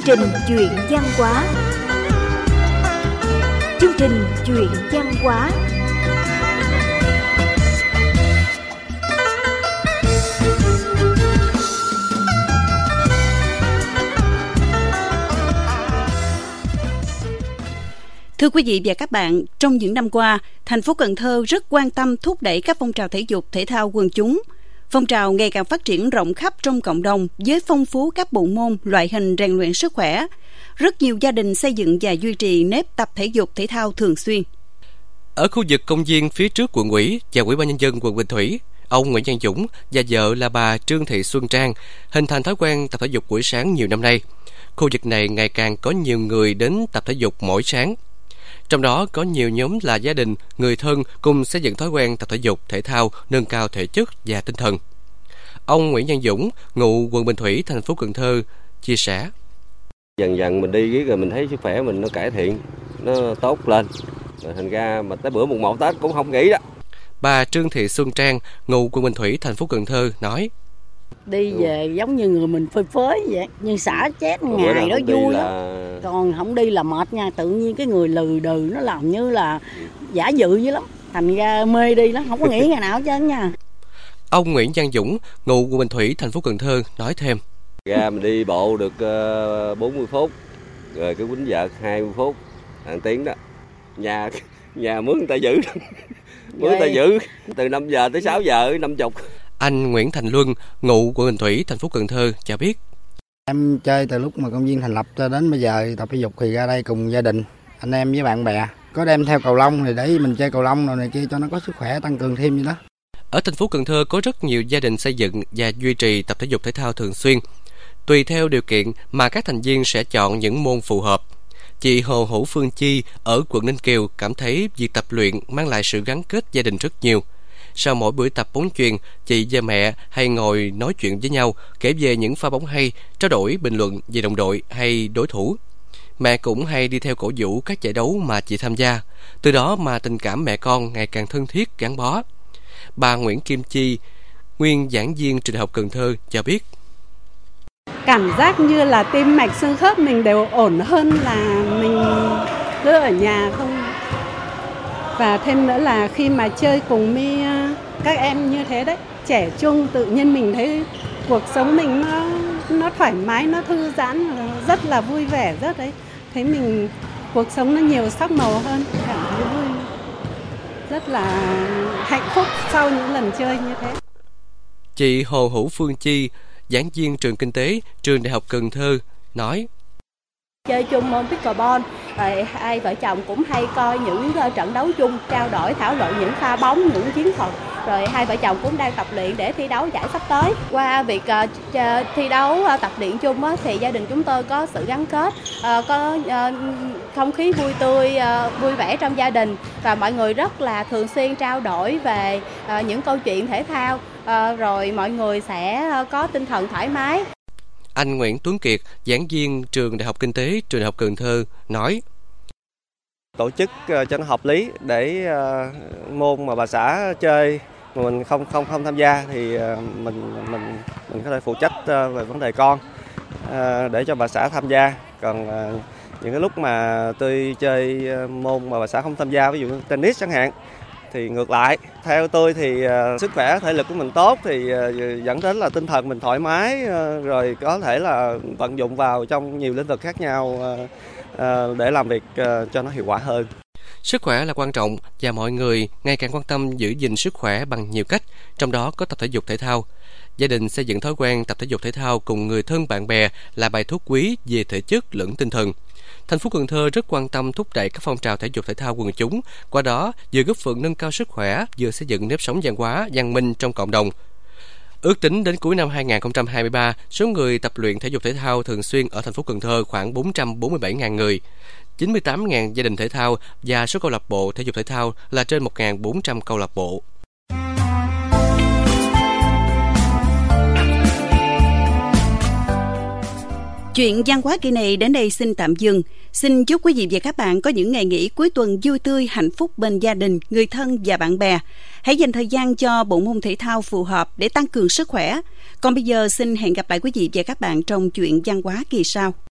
trình Chuyện văn hóa. Chương trình Chuyện văn hóa Thưa quý vị và các bạn, trong những năm qua, thành phố Cần Thơ rất quan tâm thúc đẩy các phong trào thể dục thể thao quần chúng. Phong trào ngày càng phát triển rộng khắp trong cộng đồng với phong phú các bộ môn, loại hình rèn luyện sức khỏe. Rất nhiều gia đình xây dựng và duy trì nếp tập thể dục thể thao thường xuyên. Ở khu vực công viên phía trước quận ủy và Ủy ban nhân dân quận Bình Thủy, ông Nguyễn Văn Dũng và vợ là bà Trương Thị Xuân Trang hình thành thói quen tập thể dục buổi sáng nhiều năm nay. Khu vực này ngày càng có nhiều người đến tập thể dục mỗi sáng. Trong đó có nhiều nhóm là gia đình, người thân cùng xây dựng thói quen tập thể dục, thể thao, nâng cao thể chất và tinh thần. Ông Nguyễn Văn Dũng, ngụ quận Bình Thủy, thành phố Cần Thơ, chia sẻ. Dần dần mình đi rồi mình thấy sức khỏe mình nó cải thiện, nó tốt lên. Rồi thành ra mà tới bữa mùng 1 Tết cũng không nghĩ đó. Bà Trương Thị Xuân Trang, ngụ quận Bình Thủy, thành phố Cần Thơ nói. Đi về giống như người mình phơi phới vậy, nhưng xả chết ngày đó vui lắm. Còn không đi là mệt nha, tự nhiên cái người lừ đừ nó làm như là giả dự dữ lắm. Thành ra mê đi lắm, không có nghĩ ngày nào hết trơn nha. Ông Nguyễn Văn Dũng, ngụ quận Bình Thủy, thành phố Cần Thơ nói thêm. Ra mình đi bộ được 40 phút, rồi cái quýnh vợt 20 phút, hàng tiếng đó. Nhà mướn người ta giữ, mướn người ta giữ từ 5 giờ tới 6 giờ 50. Anh Nguyễn Thành Luân, ngụ quận Bình Thủy, thành phố Cần Thơ cho biết. Em chơi từ lúc mà công viên thành lập cho đến bây giờ tập thể dục thì ra đây cùng gia đình, anh em với bạn bè. Có đem theo cầu lông thì để mình chơi cầu lông rồi này kia cho nó có sức khỏe, tăng cường thêm như đó. Ở thành phố Cần Thơ có rất nhiều gia đình xây dựng và duy trì tập thể dục thể thao thường xuyên. Tùy theo điều kiện mà các thành viên sẽ chọn những môn phù hợp. Chị Hồ Hữu Phương Chi ở quận Ninh Kiều cảm thấy việc tập luyện mang lại sự gắn kết gia đình rất nhiều. Sau mỗi buổi tập bóng chuyền, chị và mẹ hay ngồi nói chuyện với nhau, kể về những pha bóng hay, trao đổi bình luận về đồng đội hay đối thủ. Mẹ cũng hay đi theo cổ vũ các giải đấu mà chị tham gia. Từ đó mà tình cảm mẹ con ngày càng thân thiết, gắn bó. Bà Nguyễn Kim Chi, nguyên giảng viên trường đại học Cần Thơ cho biết. Cảm giác như là tim mạch xương khớp mình đều ổn hơn là mình cứ ở nhà không. Và thêm nữa là khi mà chơi cùng với các em như thế đấy, trẻ trung, tự nhiên mình thấy cuộc sống mình nó thoải mái, nó thư giãn, rất là vui vẻ, rất đấy. Thấy mình cuộc sống nó nhiều sắc màu hơn, cảm thấy vui, rất là hạnh phúc sau những lần chơi như thế. Chị Hồ Hữu Phương Chi, giảng viên trường kinh tế, trường đại học Cần Thơ nói. Chơi chung môn pickleball, rồi hai vợ chồng cũng hay coi những trận đấu chung, trao đổi thảo luận những pha bóng, những chiến thuật. Rồi hai vợ chồng cũng đang tập luyện để thi đấu giải sắp tới. Qua việc thi đấu tập luyện chung thì gia đình chúng tôi có sự gắn kết, có không khí vui tươi, vui vẻ trong gia đình. Và mọi người rất là thường xuyên trao đổi về những câu chuyện thể thao, rồi mọi người sẽ có tinh thần thoải mái. Anh Nguyễn Tuấn Kiệt, giảng viên trường Đại học Kinh tế, trường Đại học Cần Thơ nói. Tổ chức cho nó hợp lý để môn mà bà xã chơi mà mình không tham gia thì mình có thể phụ trách về vấn đề con để cho bà xã tham gia. Còn những cái lúc mà tôi chơi môn mà bà xã không tham gia, ví dụ như tennis chẳng hạn, thì ngược lại, theo tôi thì sức khỏe thể lực của mình tốt thì dẫn đến là tinh thần mình thoải mái, rồi có thể là vận dụng vào trong nhiều lĩnh vực khác nhau để làm việc cho nó hiệu quả hơn. Sức khỏe là quan trọng và mọi người ngày càng quan tâm giữ gìn sức khỏe bằng nhiều cách, trong đó có tập thể dục thể thao. Gia đình xây dựng thói quen tập thể dục thể thao cùng người thân bạn bè là bài thuốc quý về thể chất lẫn tinh thần. Thành phố Cần Thơ rất quan tâm thúc đẩy các phong trào thể dục thể thao quần chúng, qua đó vừa góp phần nâng cao sức khỏe, vừa xây dựng nếp sống văn hóa, văn minh trong cộng đồng. Ước tính đến cuối năm 2023, số người tập luyện thể dục thể thao thường xuyên ở thành phố Cần Thơ khoảng 447.000 người, 98.000 gia đình thể thao và số câu lạc bộ thể dục thể thao là trên 1.400 câu lạc bộ. Chuyện văn hóa kỳ này đến đây xin tạm dừng. Xin chúc quý vị và các bạn có những ngày nghỉ cuối tuần vui tươi, hạnh phúc bên gia đình, người thân và bạn bè. Hãy dành thời gian cho bộ môn thể thao phù hợp để tăng cường sức khỏe. Còn bây giờ xin hẹn gặp lại quý vị và các bạn trong Chuyện văn hóa kỳ sau.